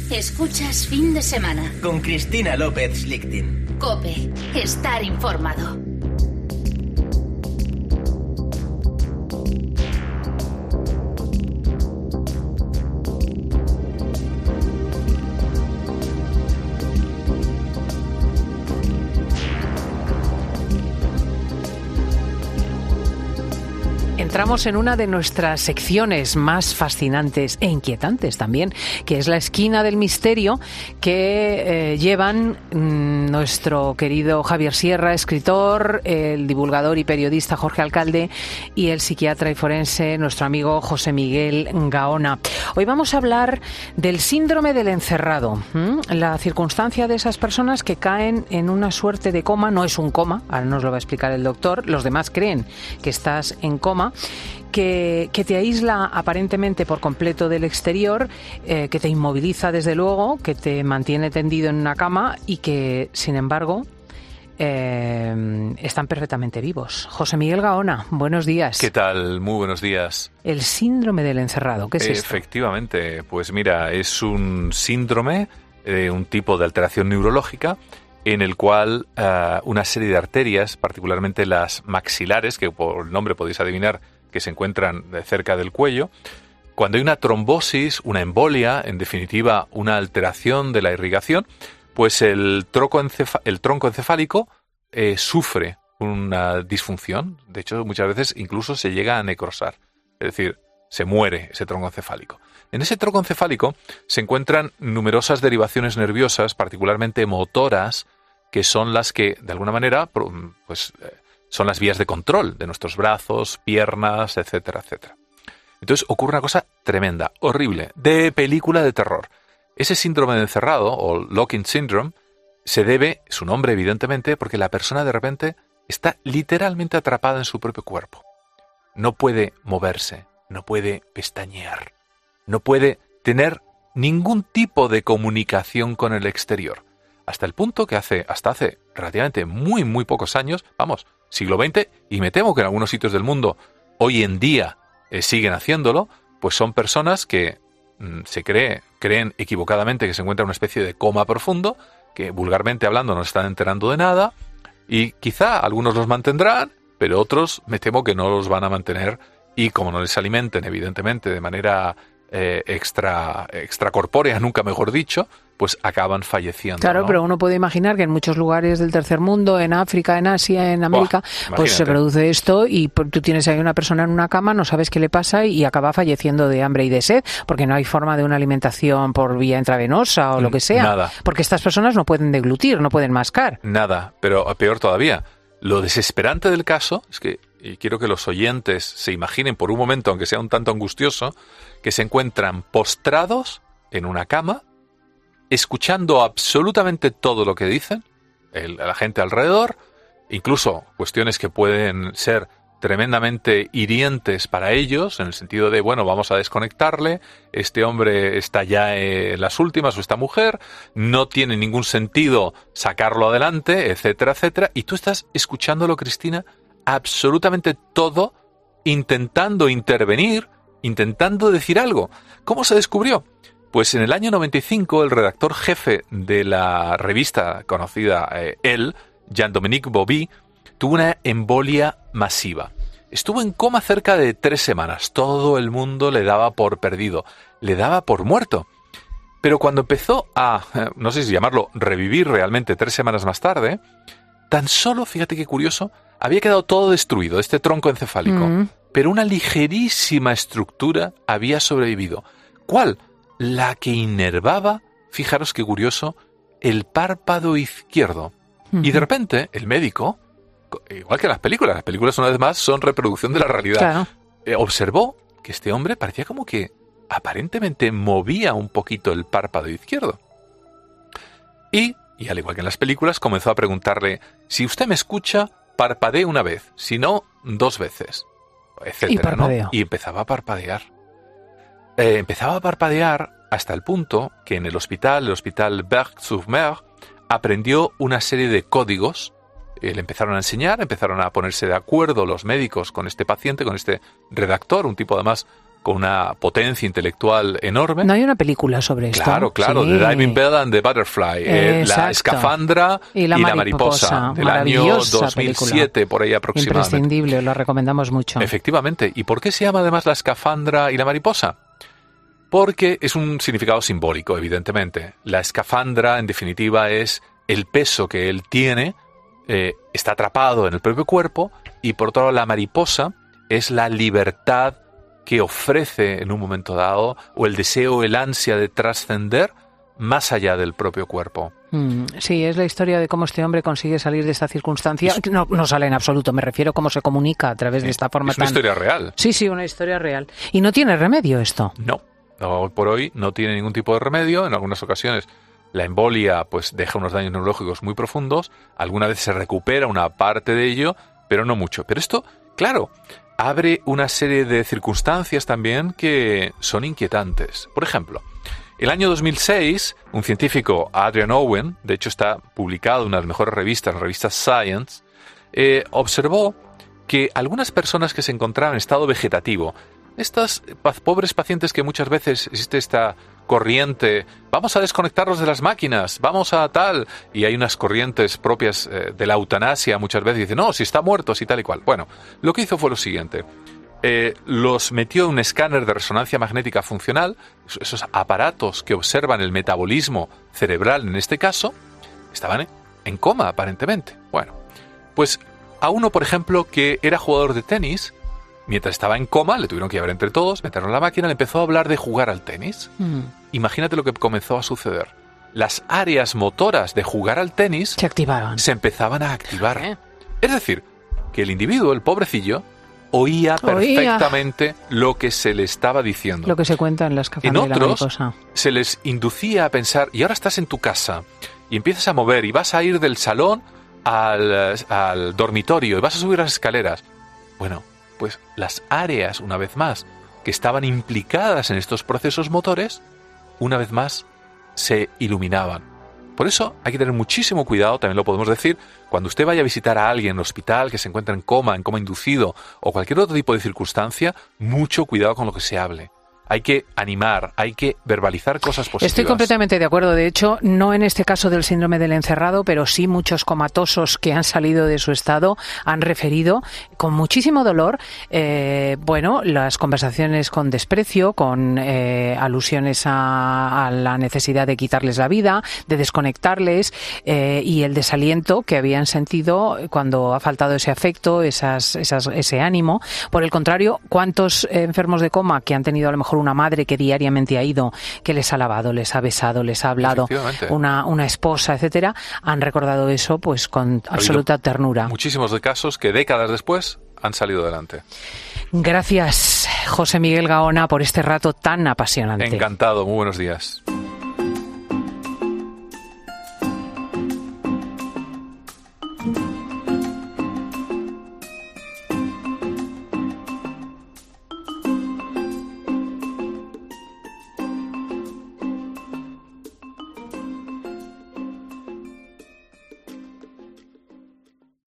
Escuchas Fin de Semana. Con Cristina López Schlichting. COPE. Estar informado. Entramos en una de nuestras secciones más fascinantes e inquietantes también, que es la esquina del misterio que llevan nuestro querido Javier Sierra, escritor, el divulgador y periodista Jorge Alcalde y el psiquiatra y forense, nuestro amigo José Miguel Gaona. Hoy vamos a hablar del síndrome del encerrado, la circunstancia de esas personas que caen en una suerte de coma. No es un coma, ahora nos lo va a explicar el doctor, los demás creen que estás en coma, que te aísla aparentemente por completo del exterior, que te inmoviliza desde luego, que te mantiene tendido en una cama y que, sin embargo, están perfectamente vivos. José Miguel Gaona, buenos días. ¿Qué tal? Muy buenos días. El síndrome del encerrado, ¿qué es esto? Efectivamente, pues mira, es un síndrome, un tipo de alteración neurológica en el cual una serie de arterias, particularmente las maxilares, que por el nombre podéis adivinar que se encuentran cerca del cuello, cuando hay una trombosis, una embolia, en definitiva una alteración de la irrigación, pues el tronco encefálico sufre una disfunción. De hecho, muchas veces incluso se llega a necrosar, es decir, se muere ese tronco encefálico. En ese tronco encefálico se encuentran numerosas derivaciones nerviosas, particularmente motoras, que son las que, de alguna manera, pues son las vías de control de nuestros brazos, piernas, etcétera, etcétera. Entonces ocurre una cosa tremenda, horrible, de película de terror. Ese síndrome de encerrado, o Lock-in Syndrome, se debe, su nombre evidentemente, porque la persona de repente está literalmente atrapada en su propio cuerpo. No puede moverse, no puede pestañear, no puede tener ningún tipo de comunicación con el exterior. Hasta el punto que hasta hace relativamente muy, muy pocos años, vamos, siglo XX, y me temo que en algunos sitios del mundo hoy en día siguen haciéndolo, pues son personas que creen equivocadamente que se encuentran en una especie de coma profundo, que vulgarmente hablando no se están enterando de nada, y quizá algunos los mantendrán, pero otros me temo que no los van a mantener, y como no les alimenten, evidentemente, de manera extracorpórea, nunca mejor dicho, pues acaban falleciendo. Claro, ¿no? Pero uno puede imaginar que en muchos lugares del tercer mundo, en África, en Asia, en América, pues se produce esto y tú tienes ahí una persona en una cama, no sabes qué le pasa y acaba falleciendo de hambre y de sed, porque no hay forma de una alimentación por vía intravenosa o lo que sea. Nada. Porque estas personas no pueden deglutir, no pueden mascar. Nada, pero peor todavía. Lo desesperante del caso es que, y quiero que los oyentes se imaginen por un momento, aunque sea un tanto angustioso, que se encuentran postrados en una cama, escuchando absolutamente todo lo que dicen, la gente alrededor, incluso cuestiones que pueden ser tremendamente hirientes para ellos, en el sentido de, bueno, vamos a desconectarle, este hombre está ya en las últimas, o esta mujer, no tiene ningún sentido sacarlo adelante, etcétera, etcétera, y tú estás escuchándolo, Cristina, absolutamente todo, intentando intervenir, intentando decir algo. ¿Cómo se descubrió? Pues en el año 95 el redactor jefe de la revista conocida Jean-Dominique Bauby, tuvo una embolia masiva. Estuvo en coma cerca de 3 semanas. Todo el mundo le daba por perdido, le daba por muerto. Pero cuando empezó a, no sé si llamarlo, revivir realmente 3 semanas más tarde, tan solo, fíjate qué curioso, había quedado todo destruido, este tronco encefálico. Pero una ligerísima estructura había sobrevivido. ¿Cuál? La que inervaba, fijaros qué curioso, el párpado izquierdo. Y de repente, el médico, igual que las películas una vez más son reproducción de la realidad, claro, observó que este hombre parecía como que aparentemente movía un poquito el párpado izquierdo. Y al igual que en las películas, comenzó a preguntarle, si usted me escucha, parpadee una vez, si no, 2 veces, etcétera, ¿no? Y empezaba a parpadear. Empezaba a parpadear hasta el punto que en el hospital Berck-sur-Mer, aprendió una serie de códigos. Le empezaron a enseñar, empezaron a ponerse de acuerdo los médicos con este paciente, con este redactor, un tipo además con una potencia intelectual enorme. ¿No hay una película sobre esto? Claro, Sí. The Diving Bell and the Butterfly, la escafandra y la mariposa, del año 2007, película. Por ahí aproximadamente. Imprescindible, lo recomendamos mucho. Efectivamente. ¿Y por qué se llama además la escafandra y la mariposa? Porque es un significado simbólico, evidentemente. La escafandra, en definitiva, es el peso que él tiene, está atrapado en el propio cuerpo, y por otro lado la mariposa es la libertad que ofrece en un momento dado, o el deseo, el ansia de trascender más allá del propio cuerpo. Sí, es la historia de cómo este hombre consigue salir de esta circunstancia. No sale en absoluto, me refiero a cómo se comunica a través de esta forma. Es una historia real. Sí, una historia real. ¿Y no tiene remedio esto? No, hoy por hoy no tiene ningún tipo de remedio. En algunas ocasiones la embolia pues deja unos daños neurológicos muy profundos. Alguna vez se recupera una parte de ello, pero no mucho. Pero esto, claro, abre una serie de circunstancias también que son inquietantes. Por ejemplo, el año 2006, un científico, Adrian Owen, de hecho está publicado en una de las mejores revistas, la revista Science, observó que algunas personas que se encontraban en estado vegetativo, estas pobres pacientes que muchas veces existe esta corriente, vamos a desconectarlos de las máquinas, vamos a tal, y hay unas corrientes propias de la eutanasia muchas veces, y dicen, no, si está muerto, si tal y cual. Bueno, lo que hizo fue lo siguiente. Los metió en un escáner de resonancia magnética funcional, esos aparatos que observan el metabolismo cerebral en este caso, estaban en coma aparentemente. Bueno, pues a uno, por ejemplo, que era jugador de tenis, mientras estaba en coma, le tuvieron que llevar entre todos, meterlo en la máquina, le empezó a hablar de jugar al tenis. Imagínate lo que comenzó a suceder. Las áreas motoras de jugar al tenis se activaban. Se empezaban a activar. Es decir, que el individuo, el pobrecillo, oía perfectamente lo que se le estaba diciendo. Lo que se cuenta en la escafandra de la mariposa. En otros se les inducía a pensar, y ahora estás en tu casa, y empiezas a mover, y vas a ir del salón al dormitorio, y vas a subir las escaleras. Bueno, pues las áreas, una vez más, que estaban implicadas en estos procesos motores, una vez más, se iluminaban. Por eso hay que tener muchísimo cuidado, también lo podemos decir, cuando usted vaya a visitar a alguien en el hospital que se encuentra en coma inducido o cualquier otro tipo de circunstancia, mucho cuidado con lo que se hable. Hay que animar, hay que verbalizar cosas positivas. Estoy completamente de acuerdo. De hecho, no en este caso del síndrome del encerrado, pero sí muchos comatosos que han salido de su estado han referido con muchísimo dolor, las conversaciones con desprecio, con alusiones a la necesidad de quitarles la vida, de desconectarles, y el desaliento que habían sentido cuando ha faltado ese afecto, ese ánimo. Por el contrario, ¿cuántos enfermos de coma que han tenido a lo mejor una madre que diariamente ha ido, que les ha lavado, les ha besado, les ha hablado, una esposa, etcétera, han recordado eso pues con absoluta ternura? Muchísimos de casos que décadas después han salido adelante. Gracias, José Miguel Gaona, por este rato tan apasionante. Encantado, muy buenos días.